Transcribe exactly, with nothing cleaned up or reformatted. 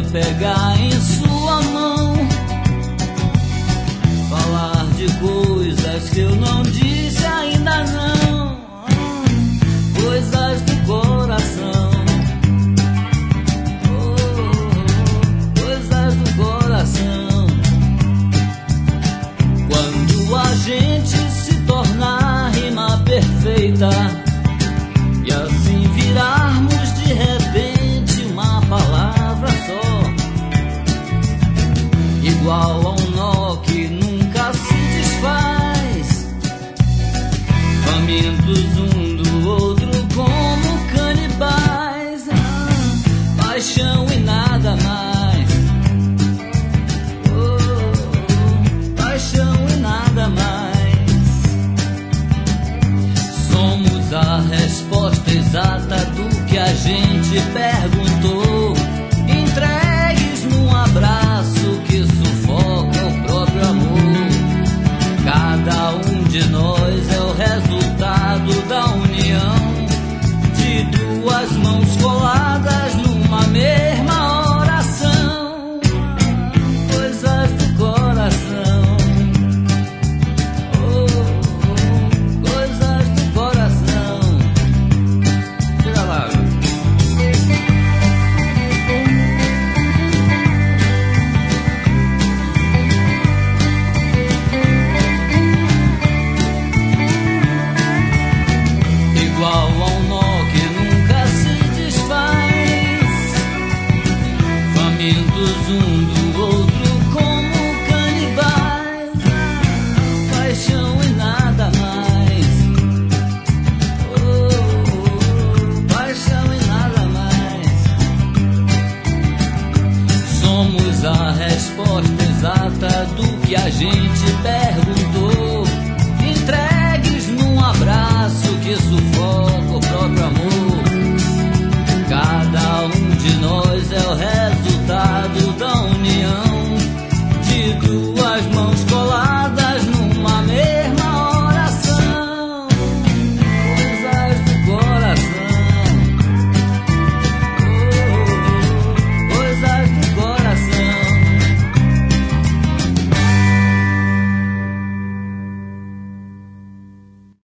pegar em sua mão, falar de coisas que eu não disse ainda não, coisas do coração, oh, coisas do coração. Quando a gente se tornar a rima perfeita e assim virarmos de repente uma palavra só, igual a um nó que nunca se desfaz, famintos um do outro como canibais, ah, paixão e nada mais, oh, paixão e nada mais. Somos a resposta exata do que a gente perguntou, entregues num abraço que sufoca o próprio amor. Cada um de nós é o resultado da união de duas mãos coladas